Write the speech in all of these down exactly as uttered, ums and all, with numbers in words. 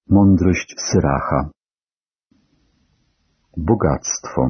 Mądrość Syracha. Bogactwo.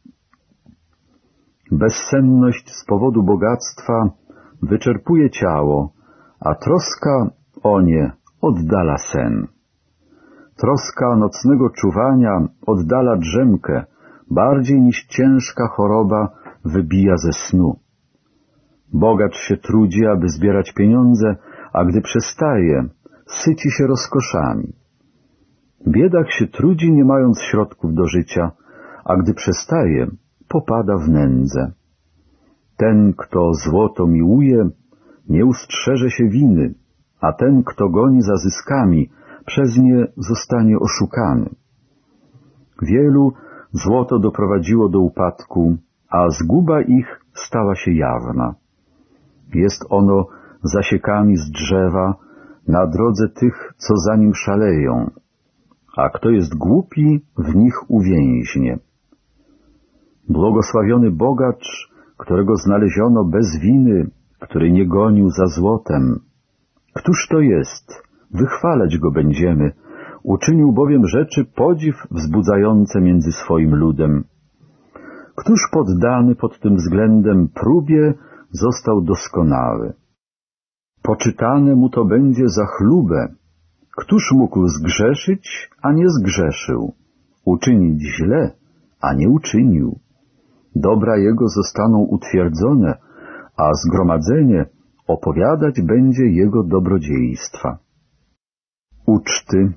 Bezsenność z powodu bogactwa wyczerpuje ciało, a troska o nie oddala sen. Troska nocnego czuwania oddala drzemkę, bardziej niż ciężka choroba wybija ze snu. Bogacz się trudzi, aby zbierać pieniądze, a gdy przestaje, syci się rozkoszami. Biedak się trudzi, nie mając środków do życia, a gdy przestaje, popada w nędzę. Ten, kto złoto miłuje, nie ustrzeże się winy, a ten, kto goni za zyskami, przez nie zostanie oszukany. Wielu złoto doprowadziło do upadku, a zguba ich stała się jawna. Jest ono zasiekami z drzewa na drodze tych, co za nim szaleją, a kto jest głupi, w nich uwięźnie. Błogosławiony bogacz, którego znaleziono bez winy, który nie gonił za złotem. Któż to jest? Wychwalać go będziemy. Uczynił bowiem rzeczy podziw wzbudzające między swoim ludem. Któż poddany pod tym względem próbie został doskonały? Poczytane mu to będzie za chlubę. Któż mógł zgrzeszyć, a nie zgrzeszył? Uczynić źle, a nie uczynił? Dobra jego zostaną utwierdzone, a zgromadzenie opowiadać będzie jego dobrodziejstwa. Uczty.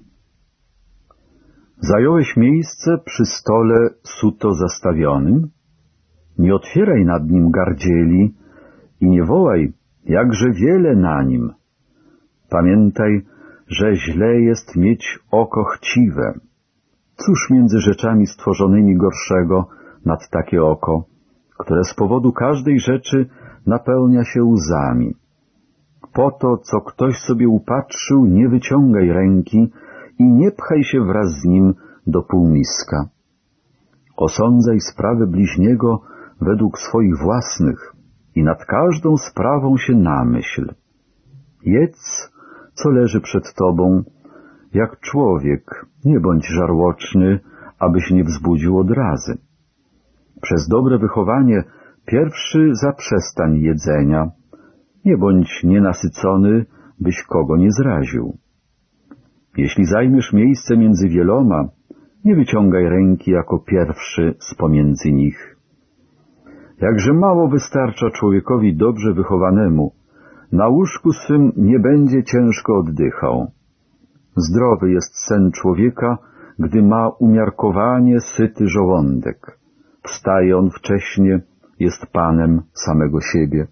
Zająłeś miejsce przy stole suto zastawionym? Nie otwieraj nad nim gardzieli i nie wołaj, jakże wiele na nim. Pamiętaj, że źle jest mieć oko chciwe. Cóż między rzeczami stworzonymi gorszego nad takie oko, które z powodu każdej rzeczy napełnia się łzami. Po to, co ktoś sobie upatrzył, nie wyciągaj ręki i nie pchaj się wraz z nim do półmiska. Osądzaj sprawy bliźniego według swoich własnych i nad każdą sprawą się namyśl. Jedz, co leży przed tobą, jak człowiek, nie bądź żarłoczny, abyś nie wzbudził odrazy. Przez dobre wychowanie pierwszy zaprzestań jedzenia, nie bądź nienasycony, byś kogo nie zraził. Jeśli zajmiesz miejsce między wieloma, nie wyciągaj ręki jako pierwszy z pomiędzy nich. Jakże mało wystarcza człowiekowi dobrze wychowanemu, na łóżku swym nie będzie ciężko oddychał. Zdrowy jest sen człowieka, gdy ma umiarkowanie syty żołądek. Wstaje on wcześnie, jest panem samego siebie.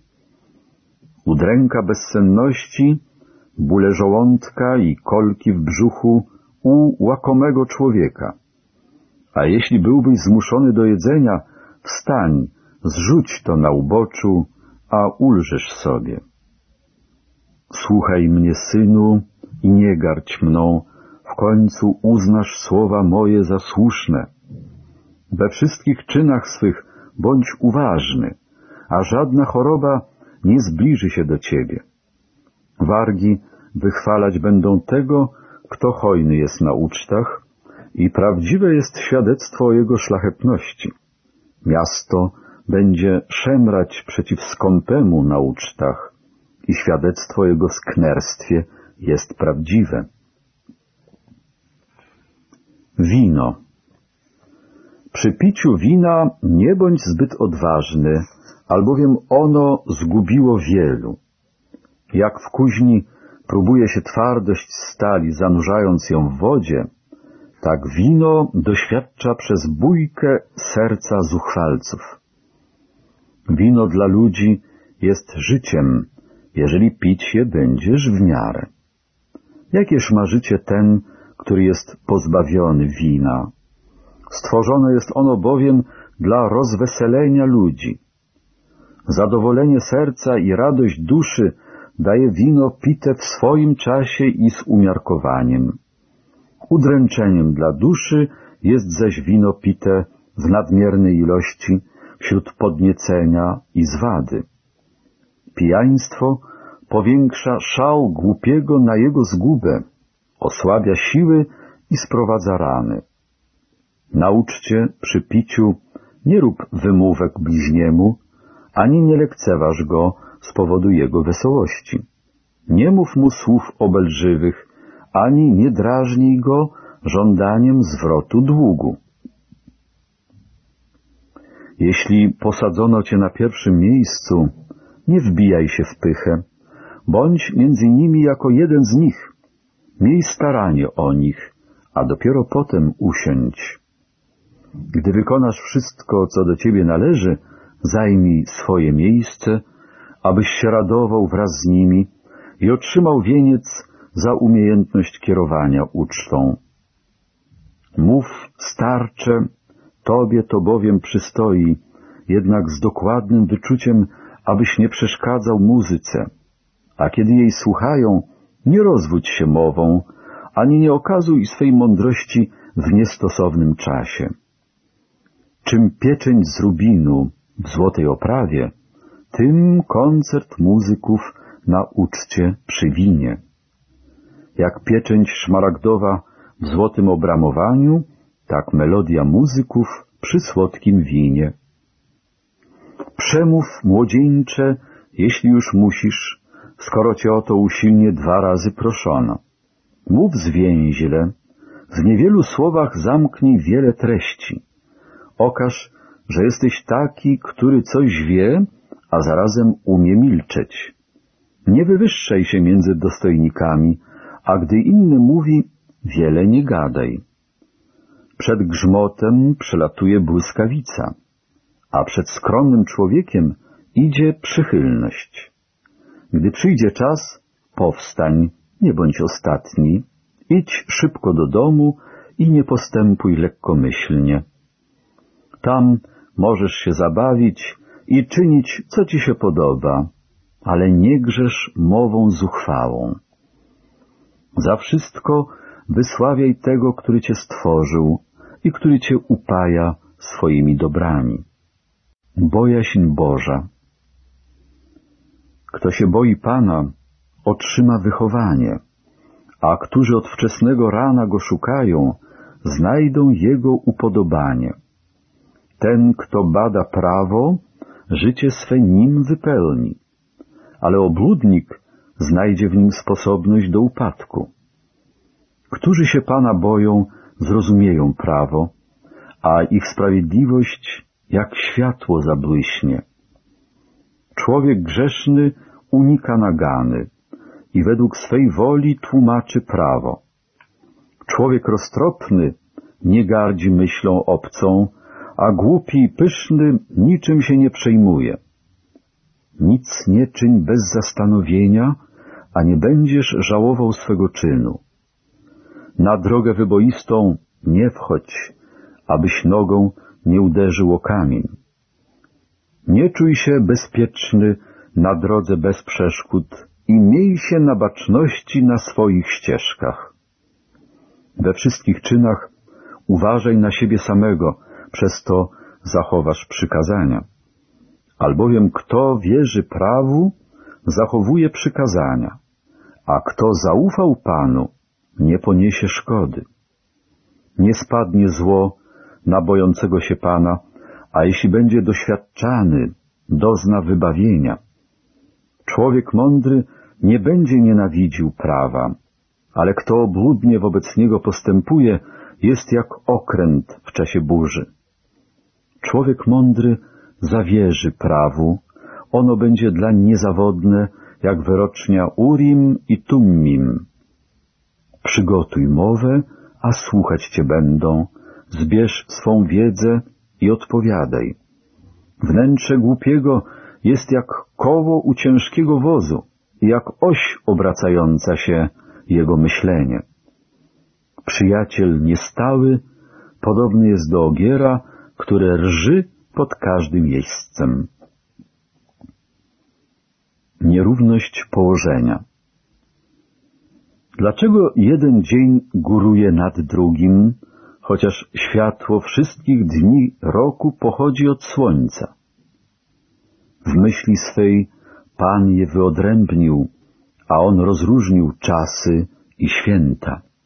Udręka bezsenności, bóle żołądka i kolki w brzuchu u łakomego człowieka. A jeśli byłbyś zmuszony do jedzenia, wstań, zrzuć to na uboczu, a ulżysz sobie. Słuchaj mnie, synu, i nie gardź mną, w końcu uznasz słowa moje za słuszne. We wszystkich czynach swych bądź uważny, a żadna choroba nie zbliży się do ciebie. Wargi wychwalać będą tego, kto hojny jest na ucztach, i prawdziwe jest świadectwo o jego szlachetności. Miasto będzie szemrać przeciw skąpemu na ucztach i świadectwo o jego sknerstwie jest prawdziwe. Wino. Przy piciu wina nie bądź zbyt odważny, albowiem ono zgubiło wielu. Jak w kuźni próbuje się twardość stali, zanurzając ją w wodzie, tak wino doświadcza przez bójkę serca zuchwalców. Wino dla ludzi jest życiem, jeżeli pić je będziesz w miarę. Jakież ma życie ten, który jest pozbawiony wina? Stworzone jest ono bowiem dla rozweselenia ludzi. Zadowolenie serca i radość duszy daje wino pite w swoim czasie i z umiarkowaniem. Udręczeniem dla duszy jest zaś wino pite w nadmiernej ilości wśród podniecenia i zwady. Pijaństwo powiększa szał głupiego na jego zgubę, osłabia siły i sprowadza rany. Na uczcie przy piciu nie rób wymówek bliźniemu, ani nie lekceważ go z powodu jego wesołości. Nie mów mu słów obelżywych, ani nie drażnij go żądaniem zwrotu długu. Jeśli posadzono cię na pierwszym miejscu, nie wbijaj się w pychę, bądź między nimi jako jeden z nich. Miej staranie o nich, a dopiero potem usiądź. Gdy wykonasz wszystko, co do ciebie należy, zajmij swoje miejsce, abyś się radował wraz z nimi i otrzymał wieniec za umiejętność kierowania ucztą. Mów starcze, tobie to bowiem przystoi, jednak z dokładnym wyczuciem, abyś nie przeszkadzał muzyce, a kiedy jej słuchają, nie rozwódź się mową, ani nie okazuj swej mądrości w niestosownym czasie. Czym pieczęć z rubinu w złotej oprawie, tym koncert muzyków na uczcie przy winie. Jak pieczęć szmaragdowa w złotym obramowaniu, tak melodia muzyków przy słodkim winie. Przemów, młodzieńcze, jeśli już musisz, skoro cię o to usilnie dwa razy proszono. Mów zwięźle, w niewielu słowach zamknij wiele treści. Okaż, że jesteś taki, który coś wie, a zarazem umie milczeć. Nie wywyższaj się między dostojnikami, a gdy inny mówi, wiele nie gadaj. Przed grzmotem przelatuje błyskawica, a przed skromnym człowiekiem idzie przychylność. Gdy przyjdzie czas, powstań, nie bądź ostatni, idź szybko do domu i nie postępuj lekkomyślnie. Tam możesz się zabawić i czynić, co ci się podoba, ale nie grzesz mową zuchwałą. Za wszystko wysławiaj tego, który cię stworzył i który cię upaja swoimi dobrami. Bojaźń Boża. Kto się boi Pana, otrzyma wychowanie, a którzy od wczesnego rana Go szukają, znajdą Jego upodobanie. Ten, kto bada prawo, życie swe nim wypełni, ale obłudnik znajdzie w nim sposobność do upadku. Którzy się Pana boją, zrozumieją prawo, a ich sprawiedliwość jak światło zabłyśnie. Człowiek grzeszny unika nagany i według swej woli tłumaczy prawo. Człowiek roztropny nie gardzi myślą obcą, a głupi i pyszny niczym się nie przejmuje. Nic nie czyń bez zastanowienia, a nie będziesz żałował swego czynu. Na drogę wyboistą nie wchodź, abyś nogą nie uderzył o kamień. Nie czuj się bezpieczny na drodze bez przeszkód i miej się na baczności na swoich ścieżkach. We wszystkich czynach uważaj na siebie samego, przez to zachowasz przykazania. Albowiem kto wierzy prawu, zachowuje przykazania, a kto zaufał Panu, nie poniesie szkody. Nie spadnie zło na bojącego się Pana, a jeśli będzie doświadczany, dozna wybawienia. Człowiek mądry nie będzie nienawidził prawa, ale kto obłudnie wobec niego postępuje, jest jak okręt w czasie burzy. Człowiek mądry zawierzy prawu, ono będzie dlań niezawodne, jak wyrocznia Urim i Tummim. Przygotuj mowę, a słuchać cię będą, zbierz swą wiedzę i odpowiadaj. Wnętrze głupiego jest jak koło u ciężkiego wozu, jak oś obracająca się jego myślenie. Przyjaciel niestały podobny jest do ogiera, które rży pod każdym jeźdźcem. Nierówność położenia. Dlaczego jeden dzień góruje nad drugim, chociaż światło wszystkich dni roku pochodzi od słońca? W myśli swej Pan je wyodrębnił, a On rozróżnił czasy i święta.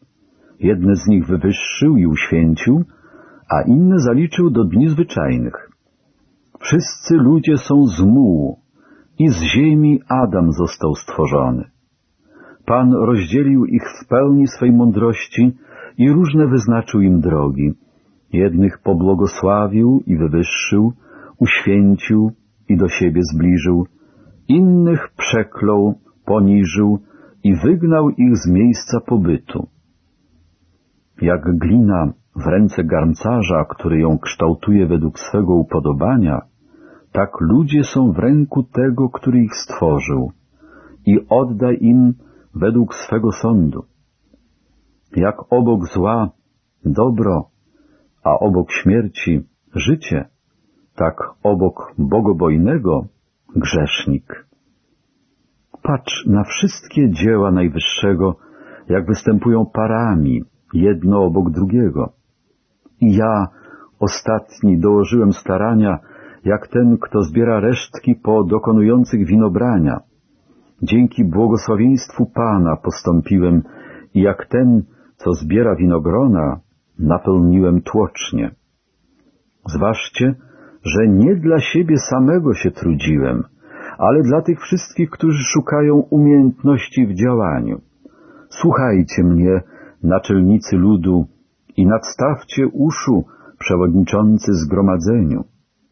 Jedne z nich wywyższył i uświęcił, a inne zaliczył do dni zwyczajnych. Wszyscy ludzie są z mułu i z ziemi Adam został stworzony. Pan rozdzielił ich w pełni swej mądrości i różne wyznaczył im drogi. Jednych pobłogosławił i wywyższył, uświęcił i do siebie zbliżył, innych przeklął, poniżył i wygnał ich z miejsca pobytu. Jak glina w ręce garncarza, który ją kształtuje według swego upodobania, tak ludzie są w ręku tego, który ich stworzył i odda im według swego sądu. Jak obok zła dobro, a obok śmierci życie, tak obok bogobojnego grzesznik. Patrz na wszystkie dzieła Najwyższego, jak występują parami, jedno obok drugiego. I ja, ostatni, dołożyłem starania, jak ten, kto zbiera resztki po dokonujących winobrania. Dzięki błogosławieństwu Pana postąpiłem i jak ten, co zbiera winogrona, napełniłem tłocznie. Zważcie, że nie dla siebie samego się trudziłem, ale dla tych wszystkich, którzy szukają umiejętności w działaniu. Słuchajcie mnie, naczelnicy ludu, i nadstawcie uszu, przewodniczący zgromadzeniu.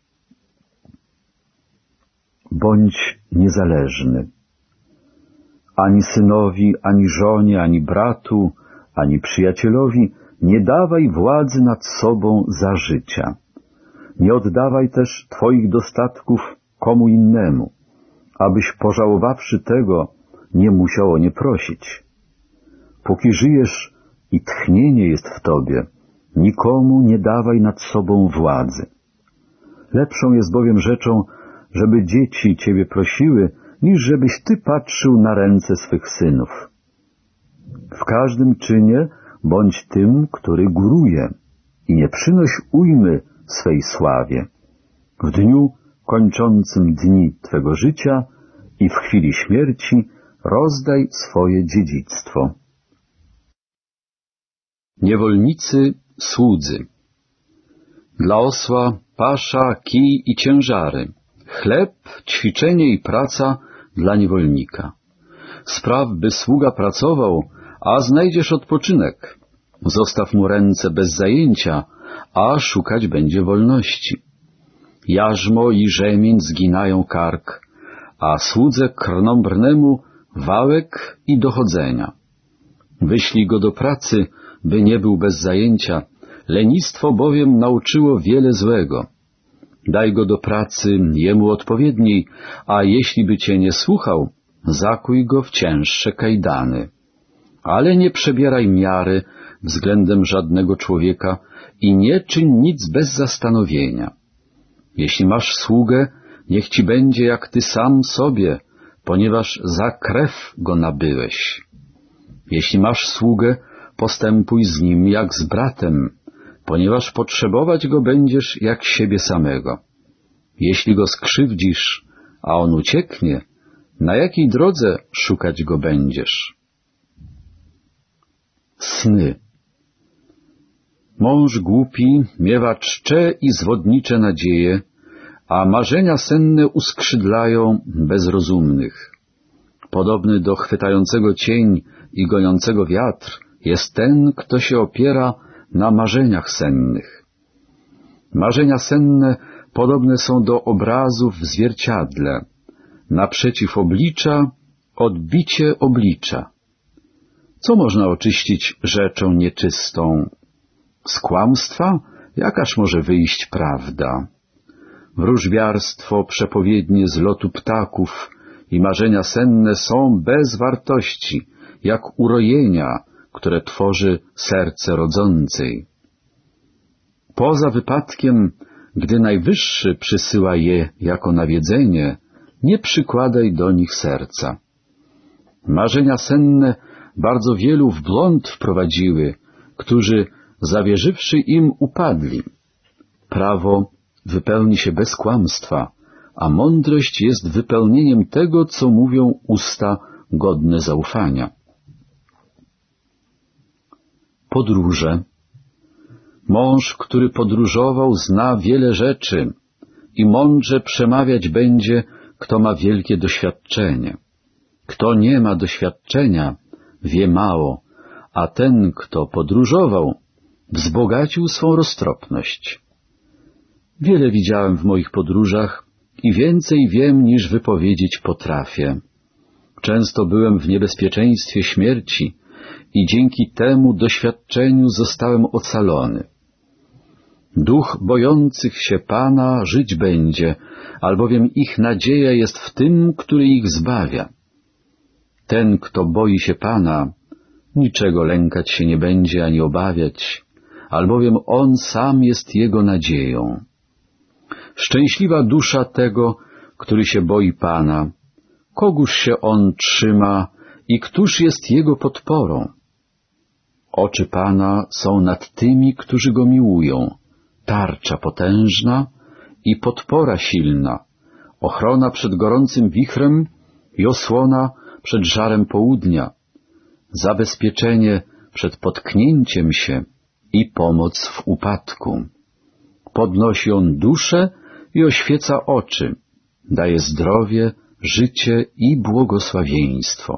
Bądź niezależny. Ani synowi, ani żonie, ani bratu, ani przyjacielowi nie dawaj władzy nad sobą za życia. Nie oddawaj też twoich dostatków komu innemu, abyś pożałowawszy tego, nie musiał o nie prosić. Póki żyjesz i tchnienie jest w tobie, nikomu nie dawaj nad sobą władzy. Lepszą jest bowiem rzeczą, żeby dzieci ciebie prosiły, niż żebyś ty patrzył na ręce swych synów. W każdym czynie bądź tym, który góruje, i nie przynoś ujmy swej sławie. W dniu kończącym dni twego życia i w chwili śmierci rozdaj swoje dziedzictwo. Niewolnicy, słudzy. Dla osła pasza, kij i ciężary, chleb, ćwiczenie i praca dla niewolnika. Spraw, by sługa pracował, a znajdziesz odpoczynek. Zostaw mu ręce bez zajęcia, a szukać będzie wolności. Jarzmo i rzemień zginają kark, a słudze krnąbrnemu wałek i dochodzenia. Wyślij go do pracy, by nie był bez zajęcia, lenistwo bowiem nauczyło wiele złego. Daj go do pracy jemu odpowiedniej, a jeśli by cię nie słuchał, zakuj go w cięższe kajdany. Ale nie przebieraj miary względem żadnego człowieka i nie czyń nic bez zastanowienia. Jeśli masz sługę, niech ci będzie jak ty sam sobie, ponieważ za krew go nabyłeś. Jeśli masz sługę, postępuj z nim jak z bratem, ponieważ potrzebować go będziesz jak siebie samego. Jeśli go skrzywdzisz, a on ucieknie, na jakiej drodze szukać go będziesz? Sny. Mąż głupi miewa czcze i zwodnicze nadzieje, a marzenia senne uskrzydlają bezrozumnych. Podobny do chwytającego cień i goniącego wiatr jest ten, kto się opiera na marzeniach sennych. Marzenia senne podobne są do obrazów w zwierciadle. Naprzeciw oblicza odbicie oblicza. Co można oczyścić rzeczą nieczystą? Z kłamstwa jakaż może wyjść prawda? Wróżbiarstwo, przepowiednie z lotu ptaków i marzenia senne są bez wartości, jak urojenia, które tworzy serce rodzącej. Poza wypadkiem, gdy Najwyższy przysyła je jako nawiedzenie, nie przykładaj do nich serca. Marzenia senne bardzo wielu w błąd wprowadziły, którzy, zawierzywszy im, upadli. Prawo wypełni się bez kłamstwa, a mądrość jest wypełnieniem tego, co mówią usta godne zaufania. Podróże. Mąż, który podróżował, zna wiele rzeczy i mądrze przemawiać będzie, kto ma wielkie doświadczenie. Kto nie ma doświadczenia, wie mało, a ten, kto podróżował, wzbogacił swą roztropność. Wiele widziałem w moich podróżach i więcej wiem, niż wypowiedzieć potrafię. Często byłem w niebezpieczeństwie śmierci i dzięki temu doświadczeniu zostałem ocalony. Duch bojących się Pana żyć będzie, albowiem ich nadzieja jest w tym, który ich zbawia. Ten, kto boi się Pana, niczego lękać się nie będzie ani obawiać, albowiem On sam jest jego nadzieją. Szczęśliwa dusza tego, który się boi Pana. Kogóż się On trzyma i któż jest Jego podporą? Oczy Pana są nad tymi, którzy Go miłują, tarcza potężna i podpora silna, ochrona przed gorącym wichrem i osłona przed żarem południa, zabezpieczenie przed potknięciem się i pomoc w upadku. Podnosi On duszę i oświeca oczy, daje zdrowie, życie i błogosławieństwo.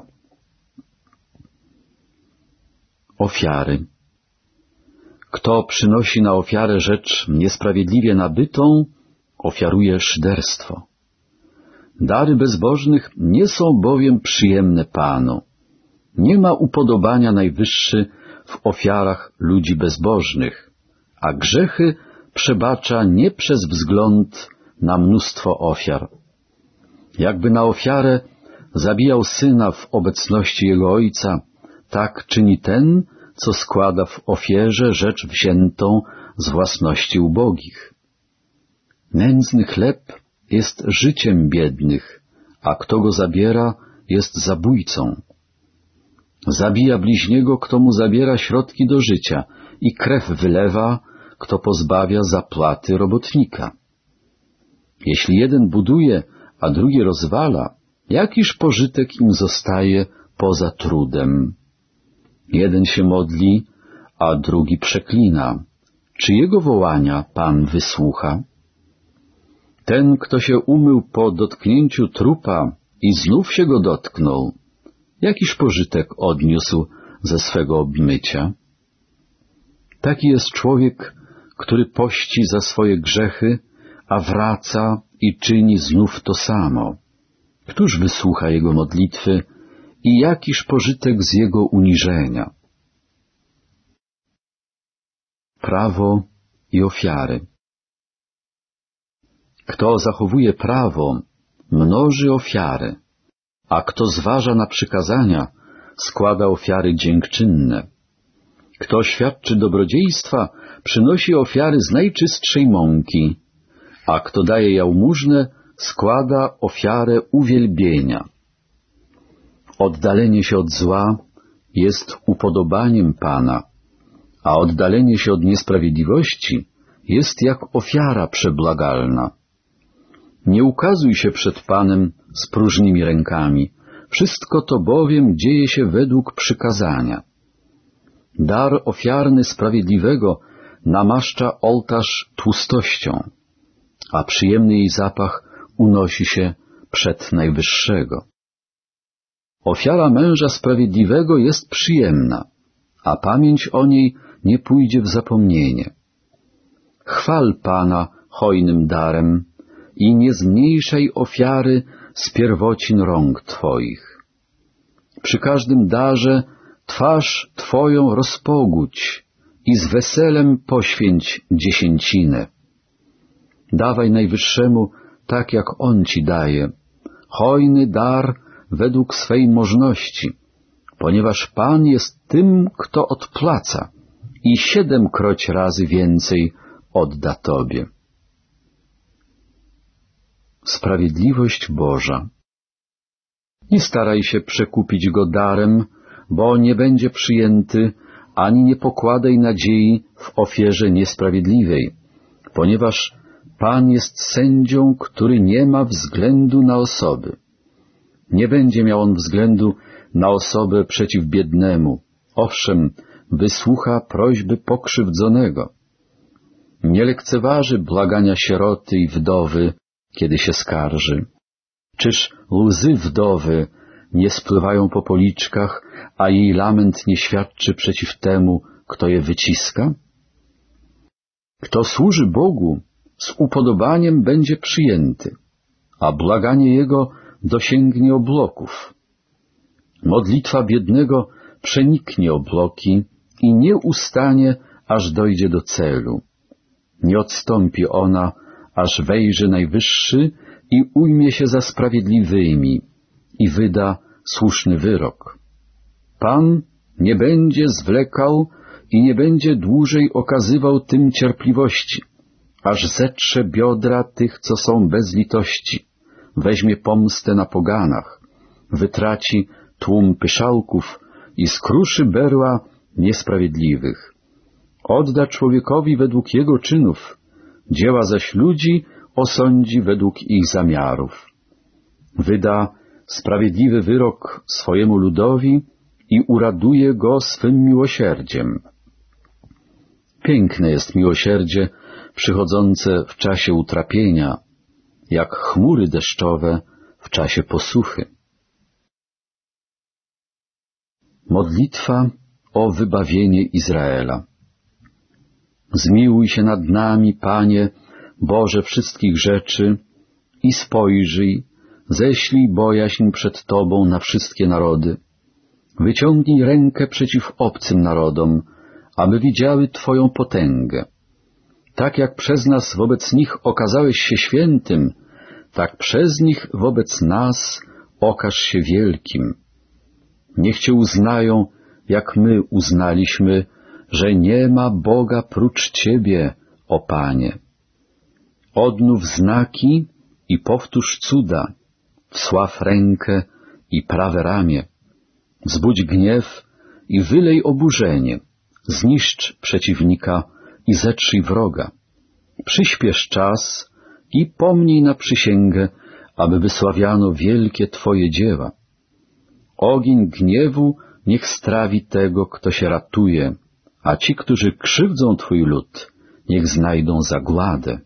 Ofiary. Kto przynosi na ofiarę rzecz niesprawiedliwie nabytą, ofiaruje szyderstwo. Dary bezbożnych nie są bowiem przyjemne Panu. Nie ma upodobania najwyższy w ofiarach ludzi bezbożnych, a grzechy przebacza nie przez wzgląd na mnóstwo ofiar. Jakby na ofiarę zabijał syna w obecności jego ojca, tak czyni ten, co składa w ofierze rzecz wziętą z własności ubogich. Nędzny chleb jest życiem biednych, a kto go zabiera, jest zabójcą. Zabija bliźniego, kto mu zabiera środki do życia, i krew wylewa, kto pozbawia zapłaty robotnika. Jeśli jeden buduje, a drugi rozwala, jakiż pożytek im zostaje poza trudem? Jeden się modli, a drugi przeklina. Czy jego wołania Pan wysłucha? Ten, kto się umył po dotknięciu trupa i znów się go dotknął, jakiż pożytek odniósł ze swego obmycia? Taki jest człowiek, który pości za swoje grzechy, a wraca i czyni znów to samo. Któż wysłucha jego modlitwy i jakiż pożytek z jego uniżenia? Prawo i ofiary. Kto zachowuje prawo, mnoży ofiary, a kto zważa na przykazania, składa ofiary dziękczynne. Kto świadczy dobrodziejstwa, przynosi ofiary z najczystszej mąki, a kto daje jałmużnę, składa ofiarę uwielbienia. Oddalenie się od zła jest upodobaniem Pana, a oddalenie się od niesprawiedliwości jest jak ofiara przebłagalna. Nie ukazuj się przed Panem z próżnymi rękami, wszystko to bowiem dzieje się według przykazania. Dar ofiarny sprawiedliwego namaszcza ołtarz tłustością, a przyjemny jej zapach unosi się przed Najwyższego. Ofiara męża sprawiedliwego jest przyjemna, a pamięć o niej nie pójdzie w zapomnienie. Chwal Pana hojnym darem i nie zmniejszaj ofiary z pierwocin rąk Twoich. Przy każdym darze twarz Twoją rozpogódź i z weselem poświęć dziesięcinę. Dawaj Najwyższemu tak, jak On Ci daje, hojny dar według swej możności, ponieważ Pan jest tym, kto odpłaca i siedemkroć razy więcej odda Tobie. Sprawiedliwość Boża. Nie staraj się przekupić Go darem, bo nie będzie przyjęty, ani nie pokładaj nadziei w ofierze niesprawiedliwej, ponieważ Pan jest sędzią, który nie ma względu na osoby. Nie będzie miał On względu na osobę przeciw biednemu. Owszem, wysłucha prośby pokrzywdzonego. Nie lekceważy błagania sieroty i wdowy, kiedy się skarży. Czyż łzy wdowy nie spływają po policzkach, a jej lament nie świadczy przeciw temu, kto je wyciska? Kto służy Bogu, z upodobaniem będzie przyjęty, a błaganie Jego dosięgnie obłoków. Modlitwa biednego przeniknie obłoki i nie ustanie, aż dojdzie do celu. Nie odstąpi ona, aż wejrzy Najwyższy i ujmie się za sprawiedliwymi i wyda słuszny wyrok. Pan nie będzie zwlekał i nie będzie dłużej okazywał tym cierpliwości, aż zetrze biodra tych, co są bez litości, weźmie pomstę na poganach, wytraci tłum pyszałków i skruszy berła niesprawiedliwych. Odda człowiekowi według jego czynów, dzieła zaś ludzi osądzi według ich zamiarów. Wyda sprawiedliwy wyrok swojemu ludowi i uraduje go swym miłosierdziem. Piękne jest miłosierdzie przychodzące w czasie utrapienia, jak chmury deszczowe w czasie posuchy. Modlitwa o wybawienie Izraela. Zmiłuj się nad nami, Panie, Boże wszystkich rzeczy, i spojrzyj, ześlij bojaźń przed Tobą na wszystkie narody. Wyciągnij rękę przeciw obcym narodom, aby widziały Twoją potęgę. Tak jak przez nas wobec nich okazałeś się świętym, tak przez nich wobec nas okaż się wielkim. Niech Cię uznają, jak my uznaliśmy, że nie ma Boga prócz Ciebie, o Panie. Odnów znaki i powtórz cuda, wsław rękę i prawe ramię. Wzbudź gniew i wylej oburzenie, zniszcz przeciwnika i zetrzyj wroga. Przyśpiesz czas i pomnij na przysięgę, aby wysławiano wielkie Twoje dzieła. Ogień gniewu niech strawi tego, kto się ratuje, a ci, którzy krzywdzą Twój lud, niech znajdą zagładę.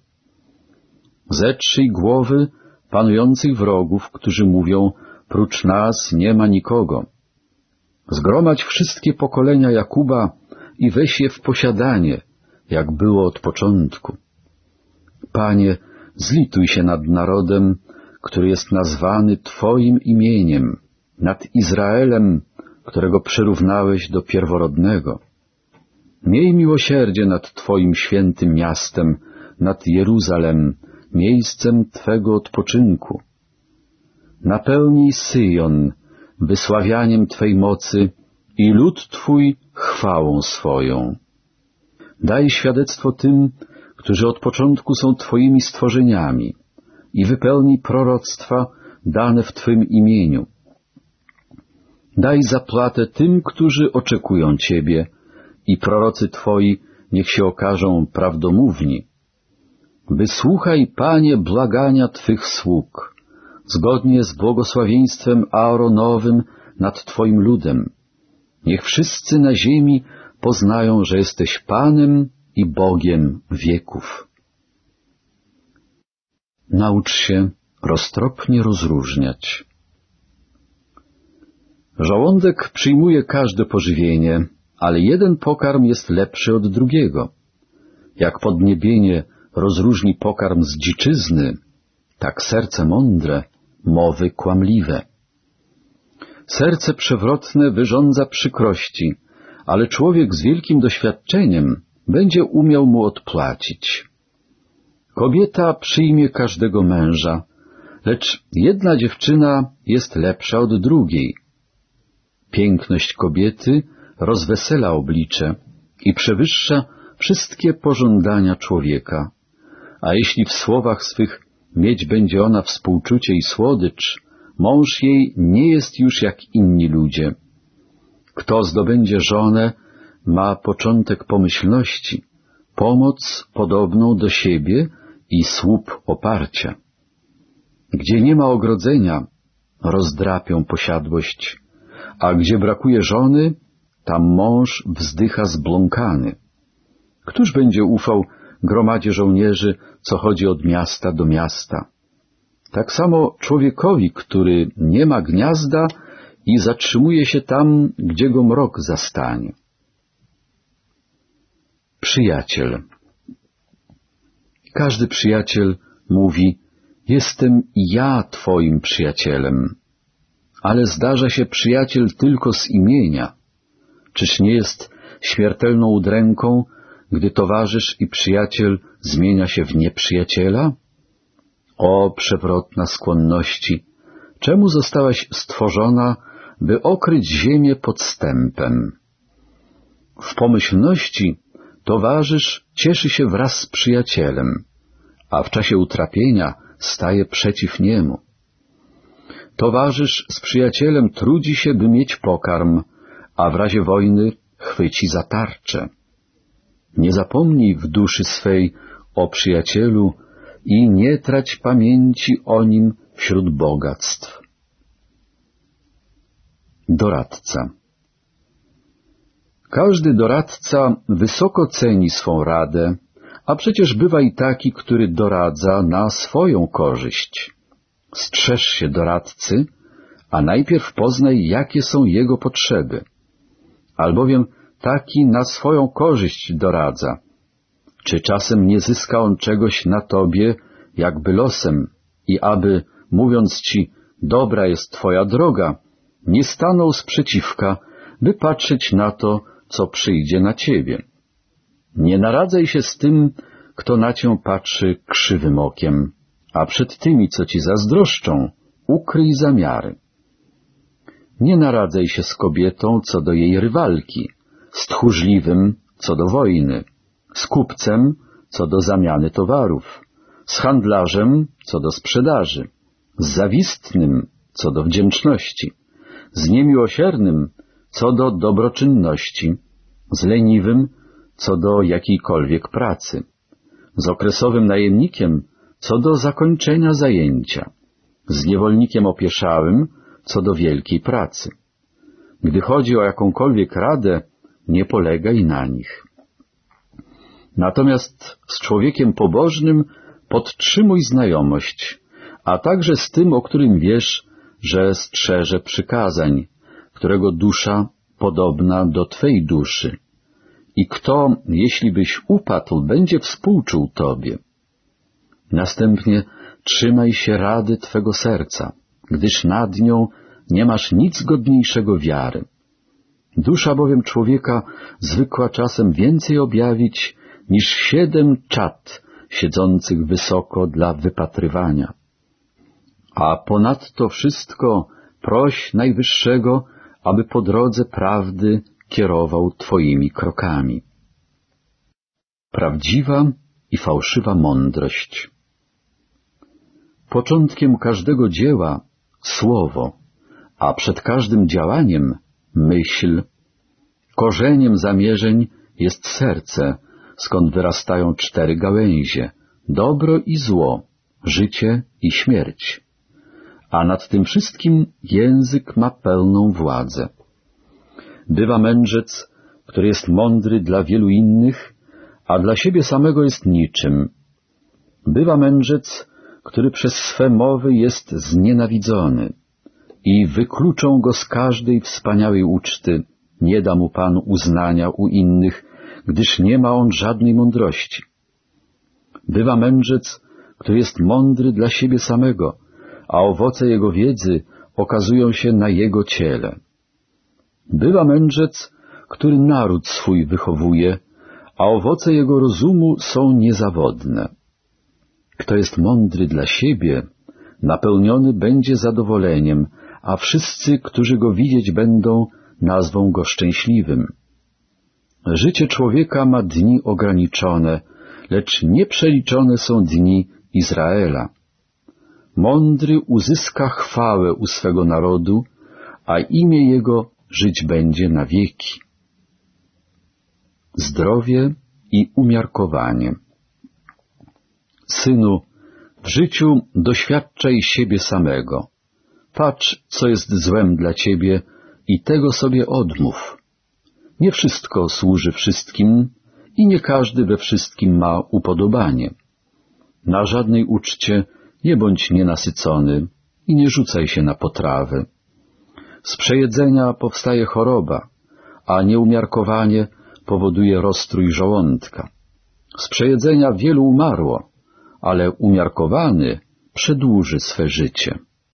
Zetrzyj głowy panujących wrogów, którzy mówią, prócz nas nie ma nikogo. Zgromadź wszystkie pokolenia Jakuba i weź je w posiadanie, jak było od początku. Panie, zlituj się nad narodem, który jest nazwany Twoim imieniem, nad Izraelem, którego przyrównałeś do pierworodnego. Miej miłosierdzie nad Twoim świętym miastem, nad Jeruzalem, miejscem Twego odpoczynku. Napełnij Syjon wysławianiem Twej mocy i lud Twój chwałą swoją. Daj świadectwo tym, którzy od początku są Twoimi stworzeniami, i wypełnij proroctwa dane w Twym imieniu. Daj zapłatę tym, którzy oczekują Ciebie, i prorocy Twoi niech się okażą prawdomówni. Wysłuchaj, Panie, błagania Twych sług, zgodnie z błogosławieństwem Aaronowym nad Twoim ludem. Niech wszyscy na ziemi poznają, że jesteś Panem i Bogiem wieków. Naucz się roztropnie rozróżniać. Żołądek przyjmuje każde pożywienie, ale jeden pokarm jest lepszy od drugiego. Jak podniebienie rozróżni pokarm z dziczyzny, tak serce mądre mowy kłamliwe. Serce przewrotne wyrządza przykrości, ale człowiek z wielkim doświadczeniem będzie umiał mu odpłacić. Kobieta przyjmie każdego męża, lecz jedna dziewczyna jest lepsza od drugiej. Piękność kobiety rozwesela oblicze i przewyższa wszystkie pożądania człowieka. A jeśli w słowach swych mieć będzie ona współczucie i słodycz, mąż jej nie jest już jak inni ludzie. Kto zdobędzie żonę, ma początek pomyślności, pomoc podobną do siebie i słup oparcia. Gdzie nie ma ogrodzenia, rozdrapią posiadłość, a gdzie brakuje żony, tam mąż wzdycha zbląkany. Któż będzie ufał gromadzie żołnierzy, co chodzi od miasta do miasta? Tak samo człowiekowi, który nie ma gniazda i zatrzymuje się tam, gdzie go mrok zastanie. Przyjaciel. Każdy przyjaciel mówi: jestem ja twoim przyjacielem. Ale zdarza się przyjaciel tylko z imienia. Czyż nie jest śmiertelną udręką, gdy towarzysz i przyjaciel zmienia się w nieprzyjaciela? O przewrotna skłonności! Czemu zostałaś stworzona, by okryć ziemię podstępem? W pomyślności towarzysz cieszy się wraz z przyjacielem, a w czasie utrapienia staje przeciw niemu. Towarzysz z przyjacielem trudzi się, by mieć pokarm, a w razie wojny chwyci za tarczę. Nie zapomnij w duszy swej o przyjacielu i nie trać pamięci o nim wśród bogactw. Doradca. Każdy doradca wysoko ceni swą radę, a przecież bywa i taki, który doradza na swoją korzyść. Strzeż się doradcy, a najpierw poznaj, jakie są jego potrzeby. Albowiem taki na swoją korzyść doradza. Czy czasem nie zyska on czegoś na tobie, jakby losem, i aby, mówiąc ci, dobra jest twoja droga, nie stanął sprzeciwka, by patrzeć na to, co przyjdzie na ciebie. Nie naradzaj się z tym, kto na cię patrzy krzywym okiem, a przed tymi, co ci zazdroszczą, ukryj zamiary. Nie naradzaj się z kobietą co do jej rywalki, z tchórzliwym co do wojny, z kupcem co do zamiany towarów, z handlarzem co do sprzedaży, z zawistnym co do wdzięczności, z niemiłosiernym co do dobroczynności, z leniwym co do jakiejkolwiek pracy, z okresowym najemnikiem co do zakończenia zajęcia, z niewolnikiem opieszałym co do wielkiej pracy. Gdy chodzi o jakąkolwiek radę, nie polegaj na nich. Natomiast z człowiekiem pobożnym podtrzymuj znajomość, a także z tym, o którym wiesz, że strzeże przykazań, którego dusza podobna do twej duszy. I kto, jeśli byś upadł, będzie współczuł tobie. Następnie trzymaj się rady twego serca, gdyż nad nią nie masz nic godniejszego wiary. Dusza bowiem człowieka zwykła czasem więcej objawić niż siedem czad siedzących wysoko dla wypatrywania. A ponadto wszystko proś Najwyższego, aby po drodze prawdy kierował twoimi krokami. Prawdziwa i fałszywa mądrość. Początkiem każdego dzieła słowo, a przed każdym działaniem myśl. Korzeniem zamierzeń jest serce, skąd wyrastają cztery gałęzie, dobro i zło, życie i śmierć. A nad tym wszystkim język ma pełną władzę. Bywa mędrzec, który jest mądry dla wielu innych, a dla siebie samego jest niczym. Bywa mędrzec, który przez swe mowy jest znienawidzony i wykluczą go z każdej wspaniałej uczty. Nie da mu Pan uznania u innych, gdyż nie ma on żadnej mądrości. Bywa mędrzec, który jest mądry dla siebie samego, a owoce jego wiedzy okazują się na jego ciele. Bywa mędrzec, który naród swój wychowuje, a owoce jego rozumu są niezawodne. Kto jest mądry dla siebie, napełniony będzie zadowoleniem, a wszyscy, którzy go widzieć będą, nazwą go szczęśliwym. Życie człowieka ma dni ograniczone, lecz nieprzeliczone są dni Izraela. Mądry uzyska chwałę u swego narodu, a imię jego żyć będzie na wieki. Zdrowie i umiarkowanie. Synu, w życiu doświadczaj siebie samego. Patrz, co jest złem dla ciebie i tego sobie odmów. Nie wszystko służy wszystkim i nie każdy we wszystkim ma upodobanie. Na żadnej uczcie nie bądź nienasycony i nie rzucaj się na potrawę. Z przejedzenia powstaje choroba, a nieumiarkowanie powoduje rozstrój żołądka. Z przejedzenia wielu umarło, ale umiarkowany przedłuży swe życie.